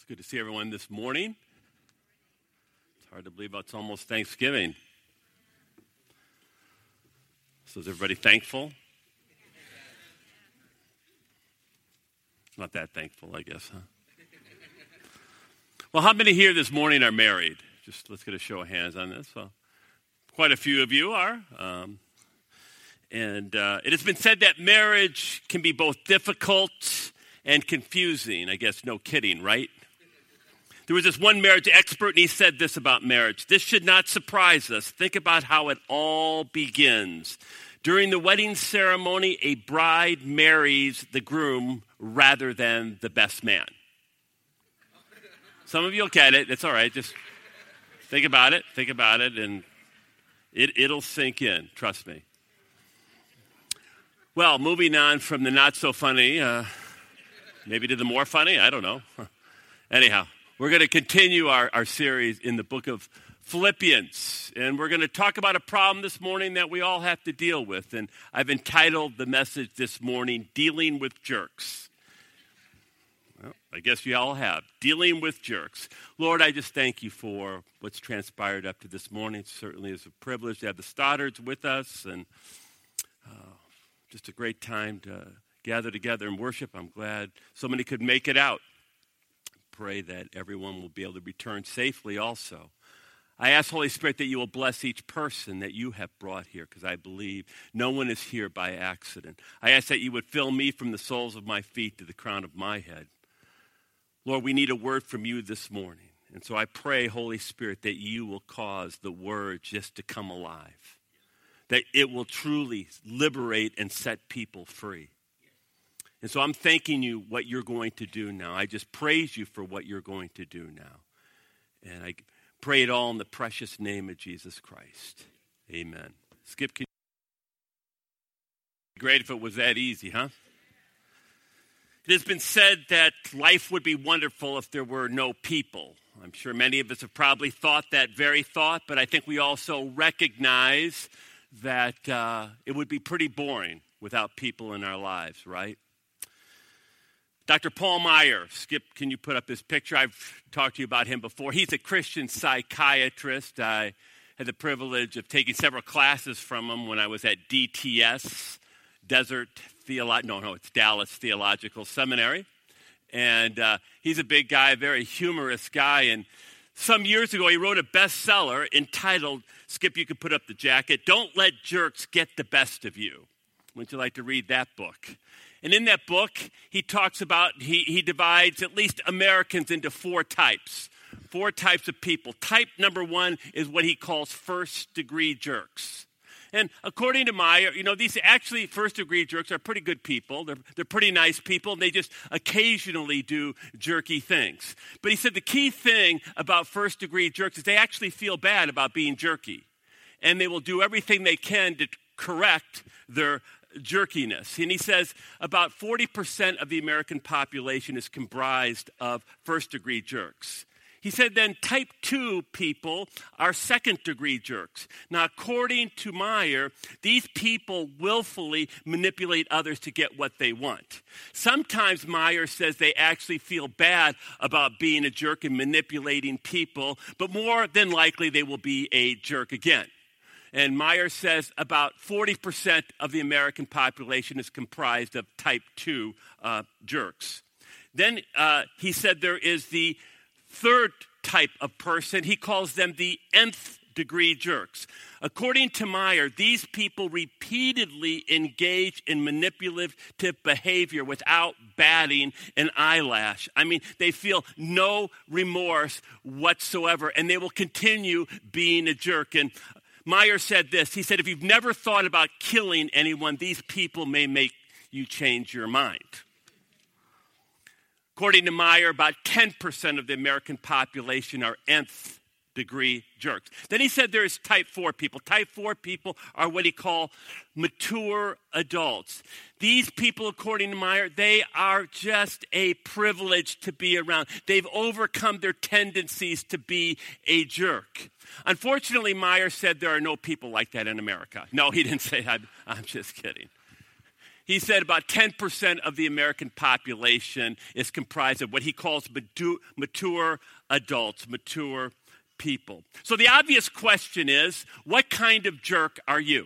It's good to see everyone this morning. It's hard to believe it's almost Thanksgiving. So is everybody thankful? Not that thankful, I guess, huh? Well, how many here this morning are married? Just let's get a show of hands on this. Well, quite a few of you are. And it has been said that marriage can be both difficult and confusing. I guess no kidding, right? There was this one marriage expert, and he said this about marriage. This should not surprise us. Think about how it all begins. During the wedding ceremony, a bride marries the groom rather than the best man. Some of you will get it. It's all right. Just think about it, and it'll sink in. Trust me. Well, moving on from the not so funny, maybe to the more funny, I don't know. Anyhow, we're going to continue our series in the book of Philippians, and we're going to talk about a problem this morning that we all have to deal with, and I've entitled the message this morning, Dealing with Jerks. Well, I guess you all have. Dealing with jerks. Lord, I just thank you for what's transpired up to this morning. It certainly is a privilege to have the Stoddards with us, and just a great time to gather together and worship. I'm glad so many could make it out. Pray that everyone will be able to return safely also. I ask, Holy Spirit, that you will bless each person that you have brought here, because I believe no one is here by accident. I ask that you would fill me from the soles of my feet to the crown of my head. Lord, we need a word from you this morning. And so I pray, Holy Spirit, that you will cause the word just to come alive, that it will truly liberate and set people free. And so I'm thanking you what you're going to do now. I just praise you for what you're going to do now. And I pray it all in the precious name of Jesus Christ. Amen. Skip, can you? Great if it was that easy, huh? It has been said that life would be wonderful if there were no people. I'm sure many of us have probably thought that very thought, but I think we also recognize that it would be pretty boring without people in our lives, right? Dr. Paul Meier, Skip, can you put up this picture? I've talked to you about him before. He's a Christian psychiatrist. I had the privilege of taking several classes from him when I was at DTS, it's Dallas Theological Seminary. And he's a big guy, a very humorous guy. And some years ago, he wrote a bestseller entitled, Skip, you could put up the jacket, Don't Let Jerks Get the Best of You. Wouldn't you like to read that book? And in that book, he talks about, he divides at least Americans into four types of people. Type number one is what he calls first-degree jerks. And according to Meier, these actually first-degree jerks are pretty good people. They're pretty nice people, and they just occasionally do jerky things. But he said the key thing about first-degree jerks is they actually feel bad about being jerky. And they will do everything they can to correct their jerkiness. And he says about 40% of the American population is comprised of first-degree jerks. He said then type 2 people are second-degree jerks. Now, according to Meier, these people willfully manipulate others to get what they want. Sometimes Meier says they actually feel bad about being a jerk and manipulating people, but more than likely they will be a jerk again. And Meier says about 40% of the American population is comprised of type 2 jerks. Then he said there is the third type of person. He calls them the nth degree jerks. According to Meier, these people repeatedly engage in manipulative behavior without batting an eyelash. I mean, they feel no remorse whatsoever, and they will continue being a jerk. And Meier said this. He said, if you've never thought about killing anyone, these people may make you change your mind. According to Meier, about 10% of the American population are nth degree jerks. Then he said there's type 4 people. Type 4 people are what he called mature adults. These people, according to Meier, they are just a privilege to be around. They've overcome their tendencies to be a jerk. Unfortunately, Meier said there are no people like that in America. No, he didn't say that. I'm just kidding. He said about 10% of the American population is comprised of what he calls mature adults, mature people. So the obvious question is, what kind of jerk are you?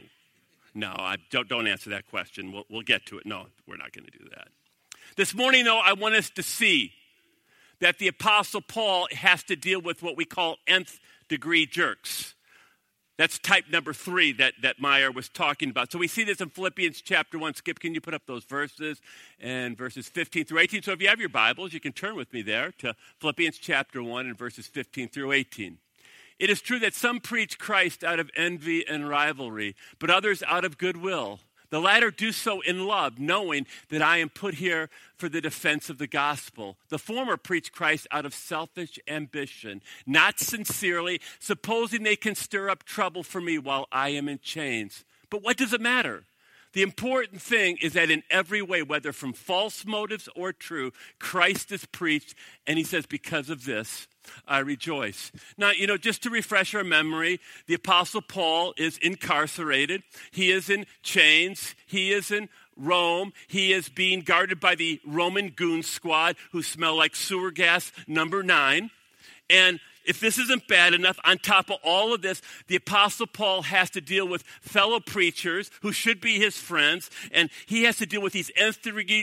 No, don't answer that question. We'll get to it. No, we're not going to do that. This morning, though, I want us to see that the Apostle Paul has to deal with what we call nth degree jerks. That's type number 3 that Meyer was talking about. So we see this in Philippians chapter 1. Skip, can you put up those verses? And verses 15 through 18. So if you have your Bibles, you can turn with me there to Philippians chapter 1 and verses 15 through 18. It is true that some preach Christ out of envy and rivalry, but others out of goodwill. The latter do so in love, knowing that I am put here for the defense of the gospel. The former preach Christ out of selfish ambition, not sincerely, supposing they can stir up trouble for me while I am in chains. But what does it matter? The important thing is that in every way, whether from false motives or true, Christ is preached, and he says, because of this, I rejoice. Now, just to refresh our memory, the Apostle Paul is incarcerated. He is in chains. He is in Rome. He is being guarded by the Roman goon squad who smell like sewer gas number 9. And if this isn't bad enough, on top of all of this, the Apostle Paul has to deal with fellow preachers who should be his friends, and he has to deal with these nth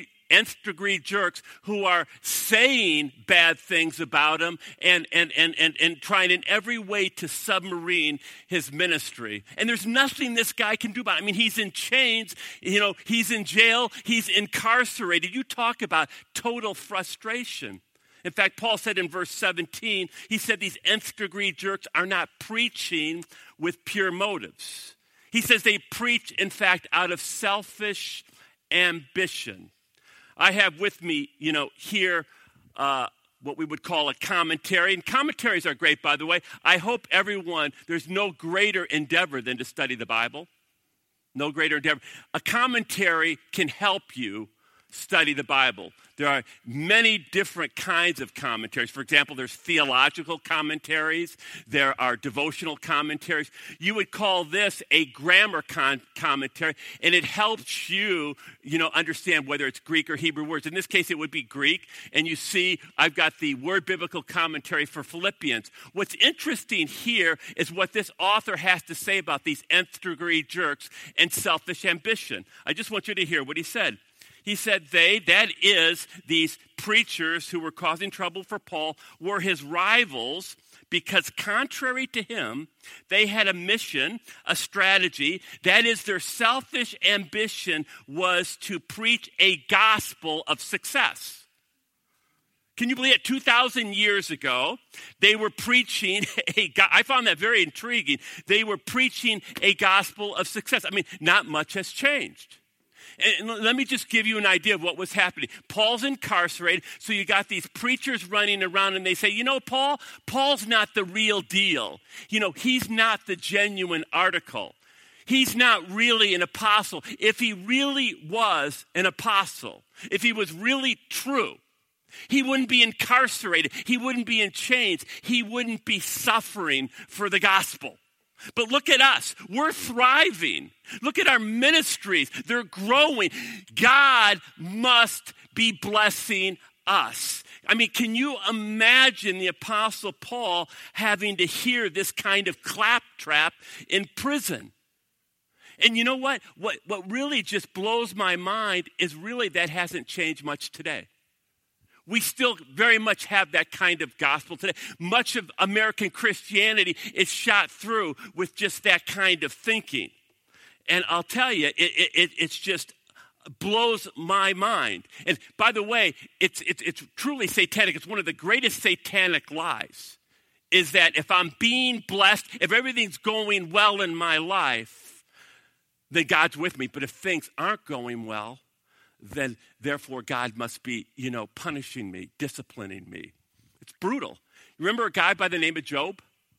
degree jerks who are saying bad things about him and trying in every way to submarine his ministry. And there's nothing this guy can do about it. I mean, he's in chains, he's in jail, he's incarcerated. You talk about total frustration. In fact, Paul said in verse 17, he said these nth degree jerks are not preaching with pure motives. He says they preach, in fact, out of selfish ambition. I have with me, here what we would call a commentary. And commentaries are great, by the way. I hope there's no greater endeavor than to study the Bible. No greater endeavor. A commentary can help you study the Bible. There are many different kinds of commentaries. For example, there's theological commentaries. There are devotional commentaries. You would call this a grammar commentary, and it helps you, understand whether it's Greek or Hebrew words. In this case, it would be Greek, and you see I've got the Word Biblical Commentary for Philippians. What's interesting here is what this author has to say about these nth degree jerks and selfish ambition. I just want you to hear what he said. He said that is, these preachers who were causing trouble for Paul, were his rivals because contrary to him, they had a mission, a strategy. That is, their selfish ambition was to preach a gospel of success. Can you believe it? 2,000 years ago, they were preaching I found that very intriguing. They were preaching a gospel of success. I mean, not much has changed. And let me just give you an idea of what was happening. Paul's incarcerated, so you got these preachers running around, and they say, Paul's not the real deal. He's not the genuine article. He's not really an apostle. If he really was an apostle, if he was really true, he wouldn't be incarcerated. He wouldn't be in chains. He wouldn't be suffering for the gospel. But look at us. We're thriving. Look at our ministries. They're growing. God must be blessing us. I mean, can you imagine the Apostle Paul having to hear this kind of claptrap in prison? And you know what? What really just blows my mind is really that hasn't changed much today. We still very much have that kind of gospel today. Much of American Christianity is shot through with just that kind of thinking. And I'll tell you, it's just blows my mind. And by the way, it's truly satanic. It's one of the greatest satanic lies, is that if I'm being blessed, if everything's going well in my life, then God's with me. But if things aren't going well, then therefore God must be, punishing me, disciplining me. It's brutal. You remember a guy by the name of Job?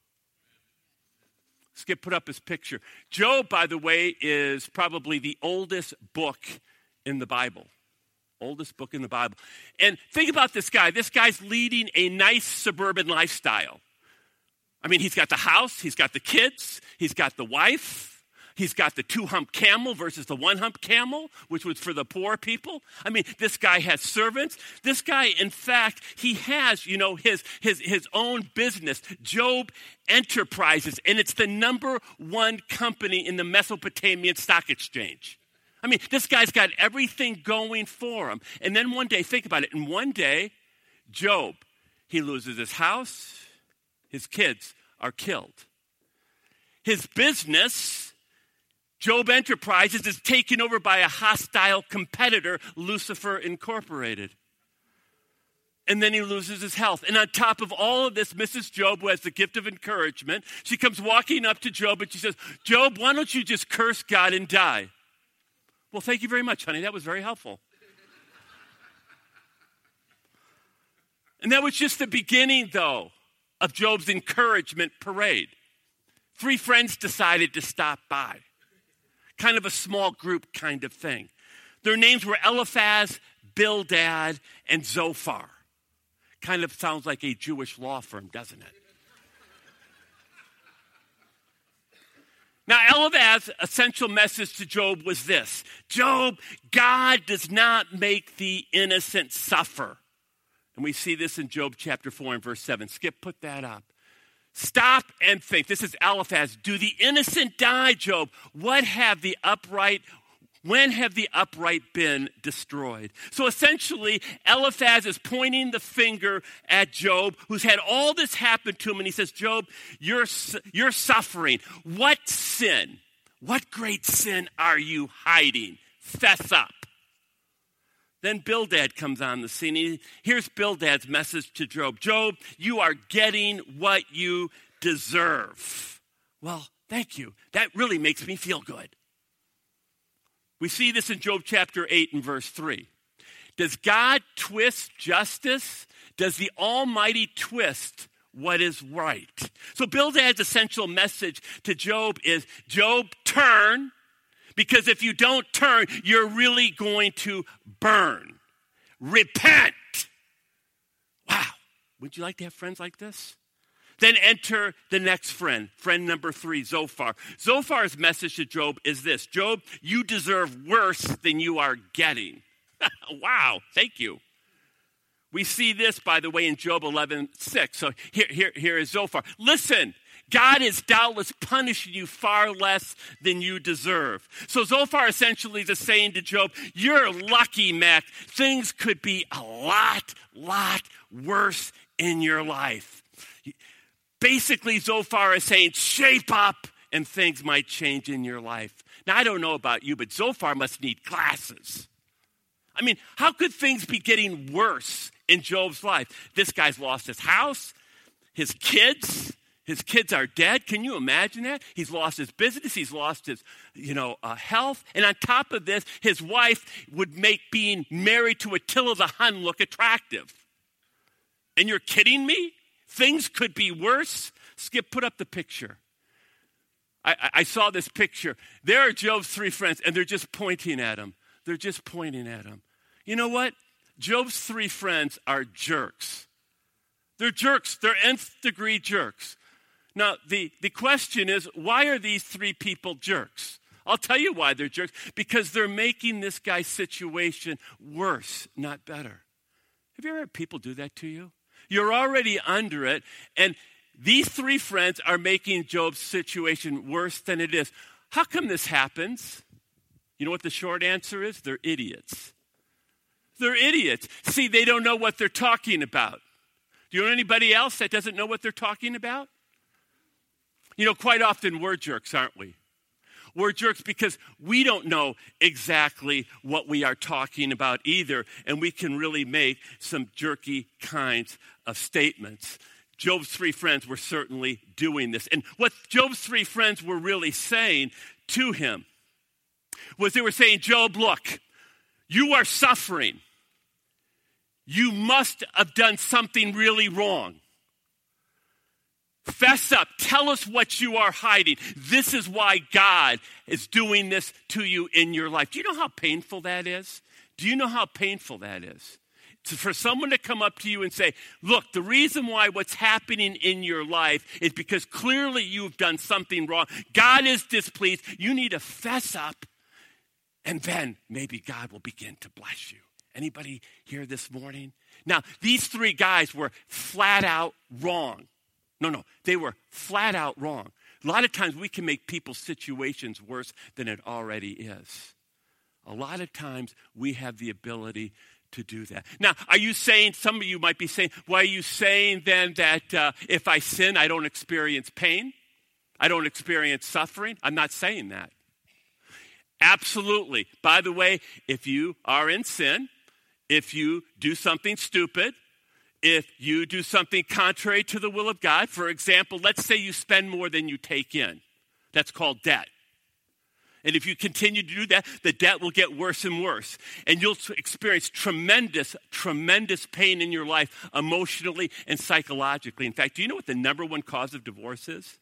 Skip put up his picture. Job, by the way, is probably the oldest book in the Bible. Oldest book in the Bible. And think about this guy. This guy's leading a nice suburban lifestyle. I mean, he's got the house, he's got the kids, he's got the wife. He's got the 2-hump camel versus the 1-hump camel, which was for the poor people. I mean, this guy has servants. This guy, in fact, he has, his own business, Job Enterprises, and it's the number 1 company in the Mesopotamian stock exchange. I mean, this guy's got everything going for him. And then one day, think about it, and one day, Job, he loses his house, his kids are killed. His business, Job Enterprises, is taken over by a hostile competitor, Lucifer Incorporated. And then he loses his health. And on top of all of this, Mrs. Job, who has the gift of encouragement, she comes walking up to Job and she says, Job, why don't you just curse God and die? Well, thank you very much, honey. That was very helpful. And that was just the beginning, though, of Job's encouragement parade. 3 friends decided to stop by. Kind of a small group kind of thing. Their names were Eliphaz, Bildad, and Zophar. Kind of sounds like a Jewish law firm, doesn't it? Now, Eliphaz's essential message to Job was this: Job, God does not make the innocent suffer. And we see this in Job chapter 4 and verse 7. Skip, put that up. Stop and think. This is Eliphaz. Do the innocent die, Job? When have the upright been destroyed? So essentially, Eliphaz is pointing the finger at Job, who's had all this happen to him, and he says, Job, you're suffering. What sin? What great sin are you hiding? Fess up. Then Bildad comes on the scene. Here's Bildad's message to Job. Job, you are getting what you deserve. Well, thank you. That really makes me feel good. We see this in Job chapter 8 and verse 3. Does God twist justice? Does the Almighty twist what is right? So Bildad's essential message to Job is, Job, turn. Because if you don't turn, you're really going to burn. Repent. Wow. Would you like to have friends like this? Then enter the next friend number 3, Zophar. Zophar's message to Job is this: Job, you deserve worse than you are getting. Wow, thank you. We see this, by the way, in Job 11:6. So here is Zophar. Listen. God is doubtless punishing you far less than you deserve. So Zophar essentially is saying to Job, you're lucky, Mac. Things could be a lot worse in your life. Basically, Zophar is saying, shape up and things might change in your life. Now, I don't know about you, but Zophar must need glasses. I mean, how could things be getting worse in Job's life? This guy's lost his house, his kids. His kids are dead. Can you imagine that? He's lost his business. He's lost his, health. And on top of this, his wife would make being married to Attila the Hun look attractive. And you're kidding me? Things could be worse? Skip, put up the picture. I saw this picture. There are Job's 3 friends, and they're just pointing at him. They're just pointing at him. You know what? Job's 3 friends are jerks. They're jerks. They're nth degree jerks. Now, the question is, why are these 3 people jerks? I'll tell you why they're jerks. Because they're making this guy's situation worse, not better. Have you ever had people do that to you? You're already under it, and these 3 friends are making Job's situation worse than it is. How come this happens? You know what the short answer is? They're idiots. They're idiots. See, they don't know what they're talking about. Do you know anybody else that doesn't know what they're talking about? Quite often we're jerks, aren't we? We're jerks because we don't know exactly what we are talking about either, and we can really make some jerky kinds of statements. Job's 3 friends were certainly doing this. And what Job's 3 friends were really saying to him was they were saying, Job, look, you are suffering. You must have done something really wrong. Fess up. Tell us what you are hiding. This is why God is doing this to you in your life. Do you know how painful that is? Do you know how painful that is? For someone to come up to you and say, look, the reason why what's happening in your life is because clearly you've done something wrong. God is displeased. You need to fess up, and then maybe God will begin to bless you. Anybody here this morning? Now, these three guys were flat out wrong. No, they were flat out wrong. A lot of times we can make people's situations worse than it already is. A lot of times we have the ability to do that. Now, are you saying, some of you might be saying, well, are you saying then that if I sin, I don't experience pain? I don't experience suffering? I'm not saying that. Absolutely. By the way, if you are in sin, if you do something stupid, if you do something contrary to the will of God, for example, let's say you spend more than you take in. That's called debt. And if you continue to do that, the debt will get worse and worse. And you'll experience tremendous, tremendous pain in your life, emotionally and psychologically. In fact, do you know what the number one cause of divorce is?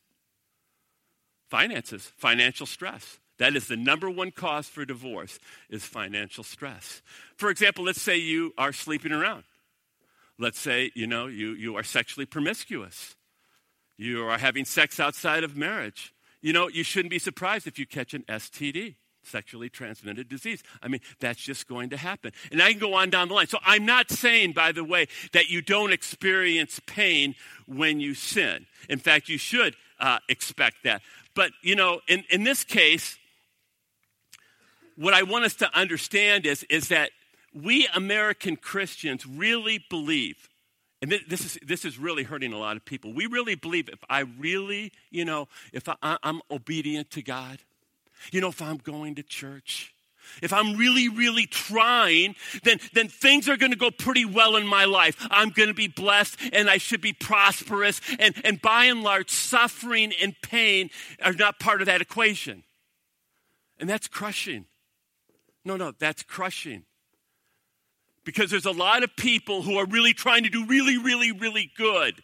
Finances, financial stress. That is the number one cause for divorce, is financial stress. For example, let's say you are sleeping around. Let's say, you are sexually promiscuous. You are having sex outside of marriage. You shouldn't be surprised if you catch an STD, sexually transmitted disease. I mean, that's just going to happen. And I can go on down the line. So I'm not saying, by the way, that you don't experience pain when you sin. In fact, you should expect that. But, in this case, what I want us to understand is that we American Christians really believe, and this is really hurting a lot of people. We really believe if I really, if I'm obedient to God, if I'm going to church, if I'm really, really trying, then things are going to go pretty well in my life. I'm going to be blessed, and I should be prosperous. And by and large, suffering and pain are not part of that equation. And that's crushing. No, that's crushing. Because there's a lot of people who are really trying to do really, really, really good.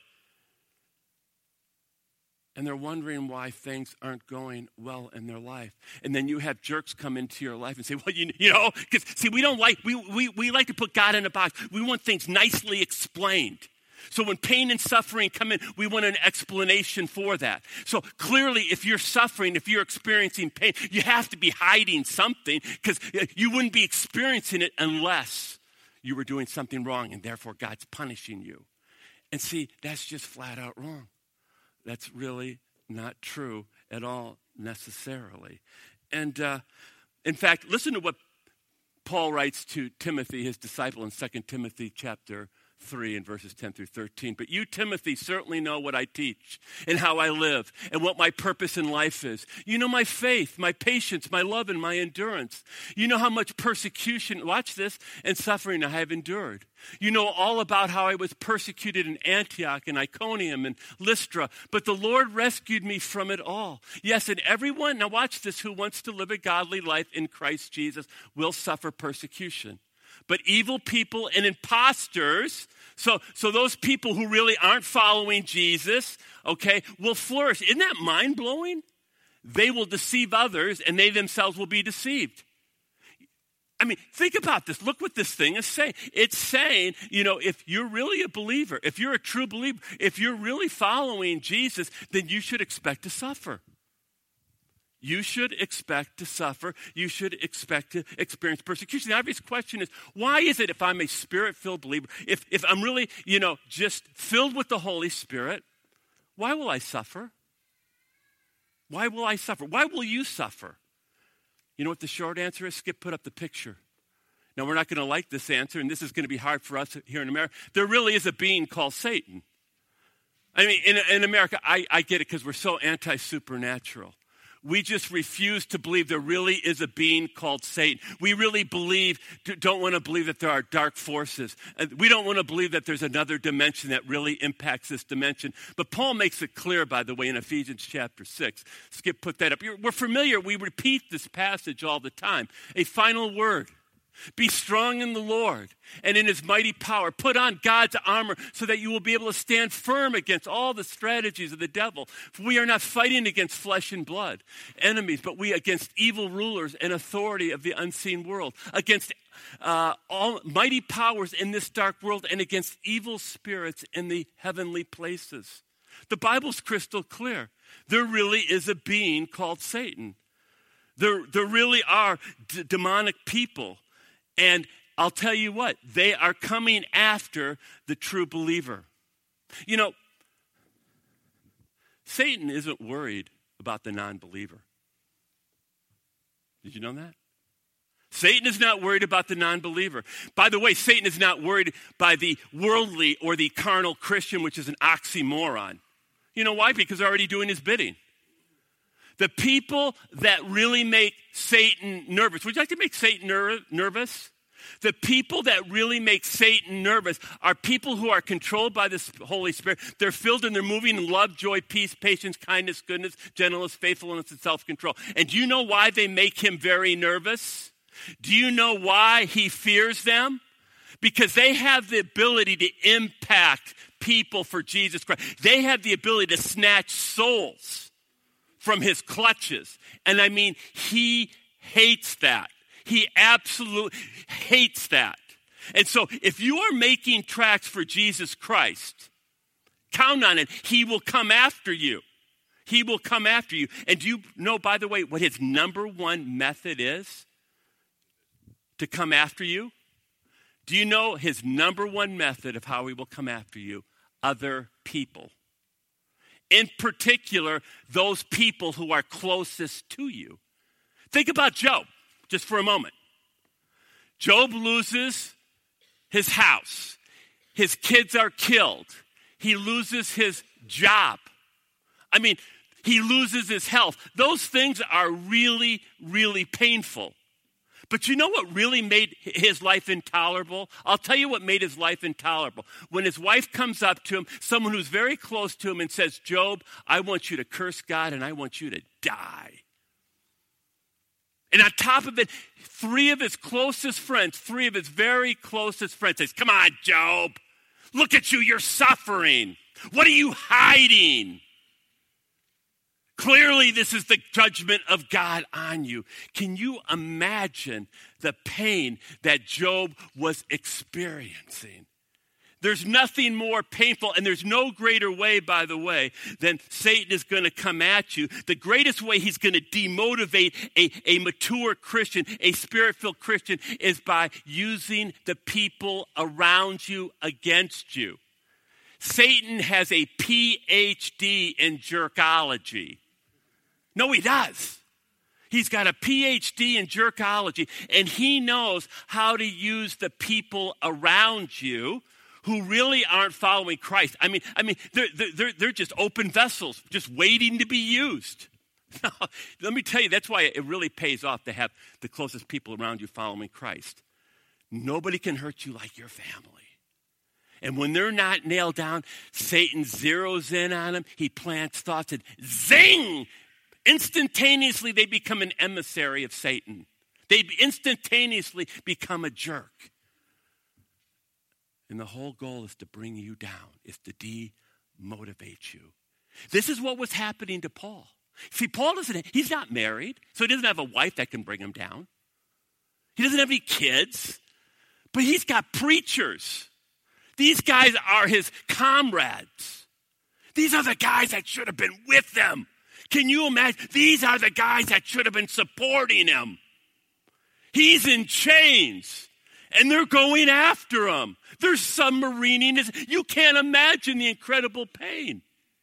And they're wondering why things aren't going well in their life. And then you have jerks come into your life and say, well, because see, we like to put God in a box. We want things nicely explained. So when pain and suffering come in, we want an explanation for that. So clearly, if you're suffering, if you're experiencing pain, you have to be hiding something, because you wouldn't be experiencing it unless you were doing something wrong, and therefore God's punishing you. And see, that's just flat out wrong. That's really not true at all necessarily. And in fact, listen to what Paul writes to Timothy, his disciple, in 2 Timothy chapter 3 and verses 10 through 13. But you, Timothy, certainly know what I teach and how I live and what my purpose in life is. You know my faith, my patience, my love, and my endurance. You know how much persecution, watch this, and suffering I have endured. You know all about how I was persecuted in Antioch and Iconium and Lystra, but the Lord rescued me from it all. Yes, and everyone, now watch this, who wants to live a godly life in Christ Jesus will suffer persecution. But evil people and imposters, so those people who really aren't following Jesus, will flourish. Isn't that mind-blowing? They will deceive others, and they themselves will be deceived. I mean, think about this. Look what this thing is saying. It's saying, if you're really a believer, if you're a true believer, if you're really following Jesus, then you should expect to suffer. You should expect to suffer. You should expect to experience persecution. The obvious question is, why is it if I'm a Spirit-filled believer, if I'm really, just filled with the Holy Spirit, why will I suffer? Why will I suffer? Why will you suffer? You know what the short answer is? Skip put up the picture. Now, we're not going to like this answer, and this is going to be hard for us here in America. There really is a being called Satan. I mean, in America, I get it because we're so anti-supernatural. We just refuse to believe there really is a being called Satan. We really don't want to believe that there are dark forces. We don't want to believe that there's another dimension that really impacts this dimension. But Paul makes it clear, by the way, in Ephesians chapter 6. Skip put that up. We're familiar. We repeat this passage all the time. A final word. Be strong in the Lord and in his mighty power. Put on God's armor so that you will be able to stand firm against all the strategies of the devil. For we are not fighting against flesh and blood, enemies, but we against evil rulers and authority of the unseen world, against all mighty powers in this dark world, and against evil spirits in the heavenly places. The Bible's crystal clear. There really is a being called Satan. There really are demonic people. And I'll tell you what, they are coming after the true believer. You know, Satan isn't worried about the non-believer. Did you know that? Satan is not worried about the non-believer. By the way, Satan is not worried by the worldly or the carnal Christian, which is an oxymoron. You know why? Because they're already doing his bidding. The people that really make Satan nervous. Would you like to make Satan nervous? The people that really make Satan nervous are people who are controlled by the Holy Spirit. They're filled and they're moving in love, joy, peace, patience, kindness, goodness, gentleness, faithfulness, and self-control. And do you know why they make him very nervous? Do you know why he fears them? Because they have the ability to impact people for Jesus Christ. They have the ability to snatch souls from his clutches. And I mean, he hates that. He absolutely hates that. And so if you are making tracks for Jesus Christ, count on it. He will come after you. He will come after you. And do you know, by the way, what his number one method is to come after you? Do you know his number one method of how he will come after you? Other people. In particular, those people who are closest to you. Think about Job, just for a moment. Job loses his house. His kids are killed. He loses his job. I mean, he loses his health. Those things are really, really painful. But you know what really made his life intolerable? I'll tell you what made his life intolerable. When his wife comes up to him, someone who's very close to him, and says, Job, I want you to curse God and I want you to die. And on top of it, three of his very closest friends says, come on, Job, look at you, you're suffering. What are you hiding? Clearly, this is the judgment of God on you. Can you imagine the pain that Job was experiencing? There's nothing more painful, and there's no greater way, by the way, than Satan is going to come at you. The greatest way he's going to demotivate a mature Christian, a spirit-filled Christian, is by using the people around you against you. Satan has a PhD in jerkology. No, he does. He's got a PhD in jerkology, and he knows how to use the people around you who really aren't following Christ. I mean, they're just open vessels, just waiting to be used. Let me tell you, that's why it really pays off to have the closest people around you following Christ. Nobody can hurt you like your family. And when they're not nailed down, Satan zeroes in on them. He plants thoughts and zing! Instantaneously, they become an emissary of Satan. They instantaneously become a jerk. And the whole goal is to bring you down, is to demotivate you. This is what was happening to Paul. See, he's not married, so he doesn't have a wife that can bring him down. He doesn't have any kids, but he's got preachers. These guys are his comrades. These are the guys that should have been with them. Can you imagine? These are the guys that should have been supporting him. He's in chains, and they're going after him. They're submarining his. You can't imagine the incredible pain.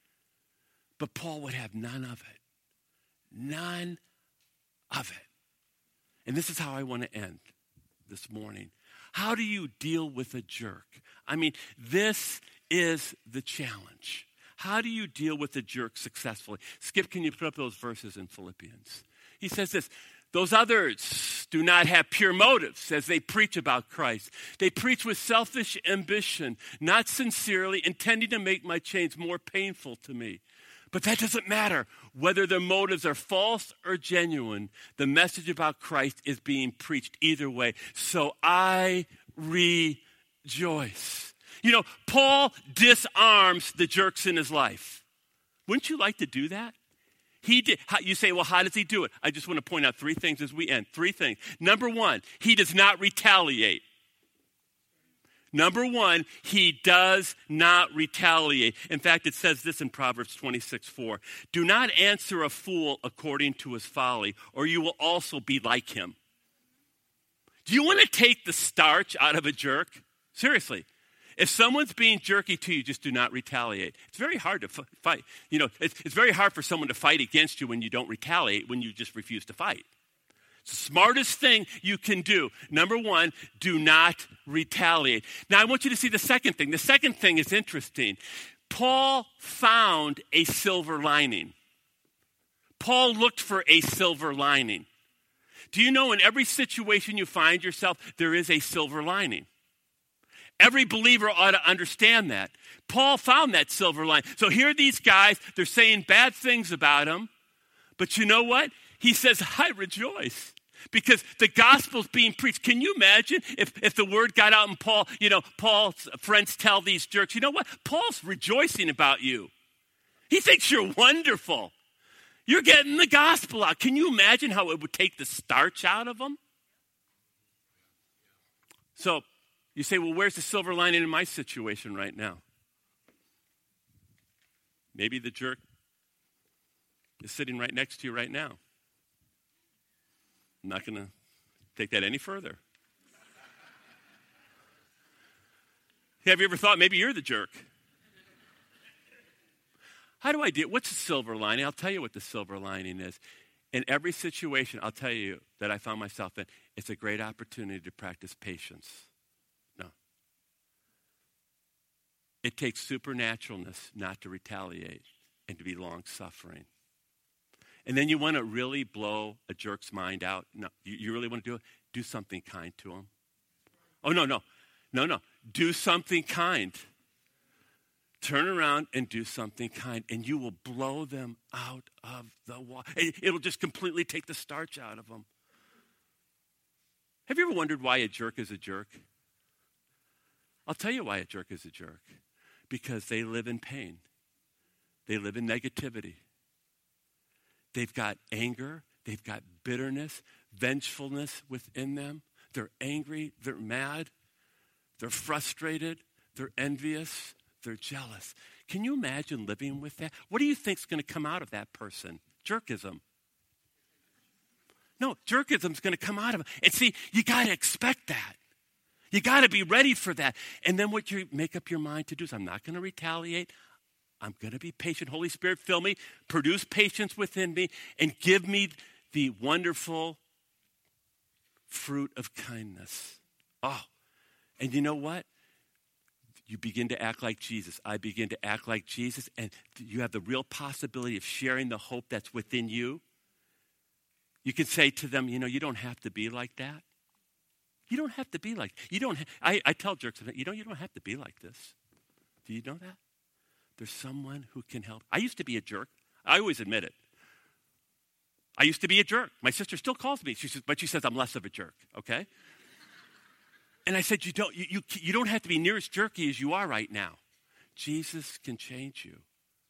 But Paul would have none of it. None of it. And this is how I want to end this morning. How do you deal with a jerk? I mean, this is the challenge. How do you deal with a jerk successfully? Skip, can you put up those verses in Philippians? He says this, those others do not have pure motives as they preach about Christ. They preach with selfish ambition, not sincerely, intending to make my chains more painful to me. But that doesn't matter. Whether their motives are false or genuine, the message about Christ is being preached either way. So I rejoice. You know, Paul disarms the jerks in his life. Wouldn't you like to do that? He did. You say, well, how does he do it? I just want to point out three things as we end. Three things. Number one, he does not retaliate. Number one, he does not retaliate. In fact, it says this in Proverbs 26:4. Do not answer a fool according to his folly, or you will also be like him. Do you want to take the starch out of a jerk? Seriously. If someone's being jerky to you, just do not retaliate. It's very hard to fight. You know, it's very hard for someone to fight against you when you don't retaliate, when you just refuse to fight. It's the smartest thing you can do. Number one, do not retaliate. Now, I want you to see the second thing. The second thing is interesting. Paul found a silver lining. Paul looked for a silver lining. Do you know in every situation you find yourself, there is a silver lining? Every believer ought to understand that. Paul found that silver lining. So here are these guys, they're saying bad things about him. But you know what? He says, I rejoice because the gospel's being preached. Can you imagine if the word got out and Paul's friends tell these jerks, you know what? Paul's rejoicing about you. He thinks you're wonderful. You're getting the gospel out. Can you imagine how it would take the starch out of them? So you say, well, where's the silver lining in my situation right now? Maybe the jerk is sitting right next to you right now. I'm not going to take that any further. Have you ever thought maybe you're the jerk? How do I do it? What's the silver lining? I'll tell you what the silver lining is. In every situation, I'll tell you that I found myself in, it's a great opportunity to practice patience. No. It takes supernaturalness not to retaliate and to be long-suffering. And then you want to really blow a jerk's mind out. No, you really want to do it? Do something kind to him. Oh, no. Do something kind. Turn around and do something kind, and you will blow them out of the water. It'll just completely take the starch out of them. Have you ever wondered why a jerk is a jerk? I'll tell you why a jerk is a jerk. Because they live in pain. They live in negativity. They've got anger. They've got bitterness, vengefulness within them. They're angry. They're mad. They're frustrated. They're envious. They're jealous. Can you imagine living with that? What do you think is going to come out of that person? Jerkism. No, jerkism is going to come out of it. And see, you got to expect that. You got to be ready for that. And then what you make up your mind to do is, I'm not going to retaliate. I'm going to be patient. Holy Spirit, fill me, produce patience within me, and give me the wonderful fruit of kindness. Oh, and you know what? You begin to act like Jesus. I begin to act like Jesus, and you have the real possibility of sharing the hope that's within you. You can say to them, you don't have to be like that. You don't have to be like, I tell jerks, you don't have to be like this. Do you know that? There's someone who can help. I used to be a jerk. I always admit it. I used to be a jerk. My sister still calls me, but she says I'm less of a jerk, okay? And I said, you don't have to be near as jerky as you are right now. Jesus can change you.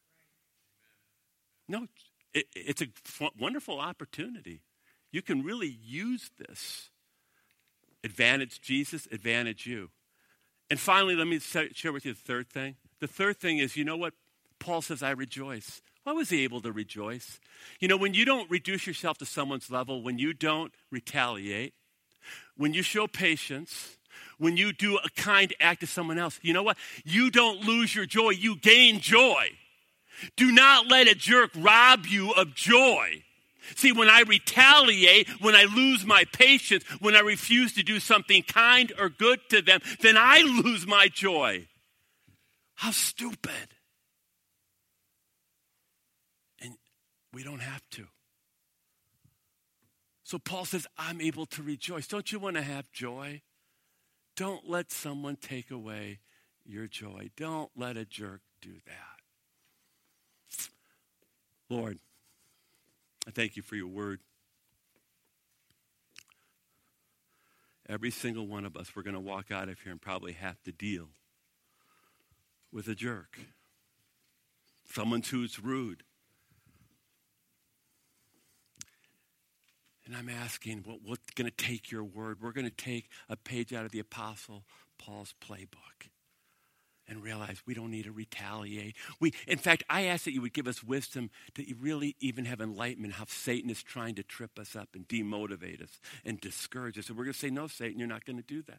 No, it's a wonderful opportunity. You can really use this. Advantage Jesus, advantage you. And finally, let me share with you the third thing. The third thing is, you know what? Paul says, I rejoice. Why was he able to rejoice? When you don't reduce yourself to someone's level, when you don't retaliate, when you show patience, when you do a kind act to someone else, you know what? You don't lose your joy. You gain joy. Do not let a jerk rob you of joy. See, when I retaliate, when I lose my patience, when I refuse to do something kind or good to them, then I lose my joy. How stupid. And we don't have to. So Paul says, I'm able to rejoice. Don't you want to have joy? Don't let someone take away your joy. Don't let a jerk do that. Lord, I thank you for your word. Every single one of us, we're going to walk out of here and probably have to deal with a jerk. Someone who's rude. And I'm asking, we're going to take your word. We're going to take a page out of the Apostle Paul's playbook and realize we don't need to retaliate. In fact, I ask that you would give us wisdom to really even have enlightenment how Satan is trying to trip us up and demotivate us and discourage us. And we're going to say, no, Satan, you're not going to do that.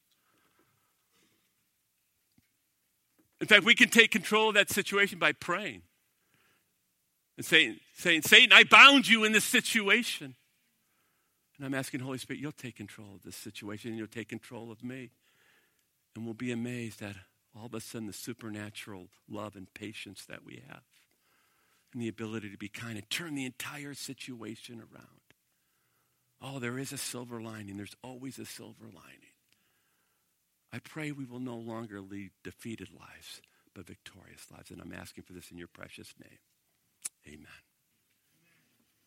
In fact, we can take control of that situation by praying and saying, Satan, I bound you in this situation. And I'm asking Holy Spirit, you'll take control of this situation and you'll take control of me. And we'll be amazed at all of a sudden the supernatural love and patience that we have. And the ability to be kind and turn the entire situation around. Oh, there is a silver lining. There's always a silver lining. I pray we will no longer lead defeated lives, but victorious lives. And I'm asking for this in your precious name. Amen.